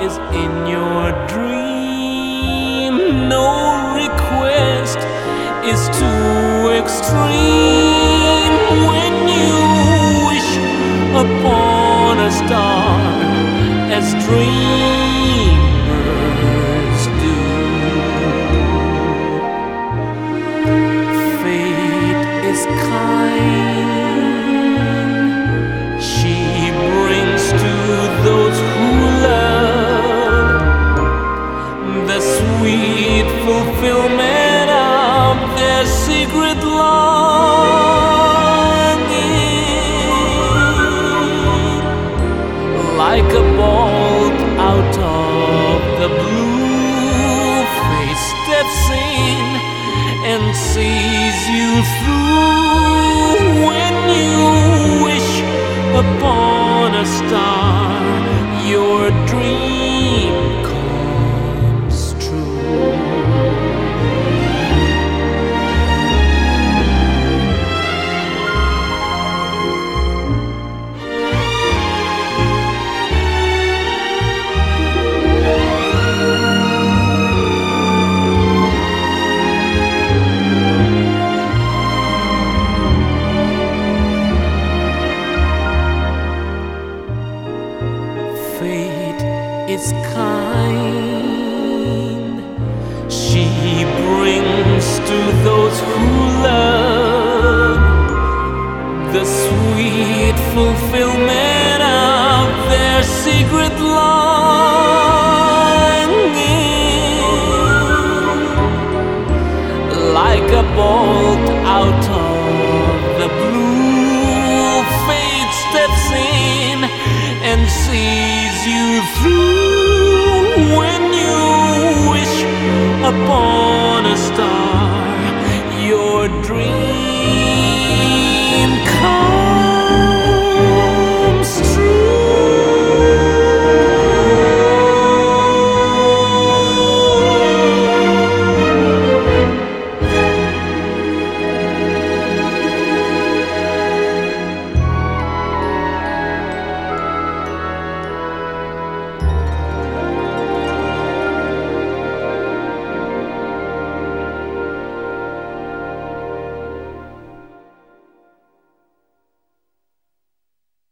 is in your dream. No request is too extreme when you wish upon a star as dreamers do. Fate is kind. She brings to those who love the sweet fulfillment of their secret longing. Like a bolt out of the blue, fate steps in and sees you through. When you wish upon a star, your dream comes true. Fate is kind. She brings to those who love the sweet fulfillment of their secret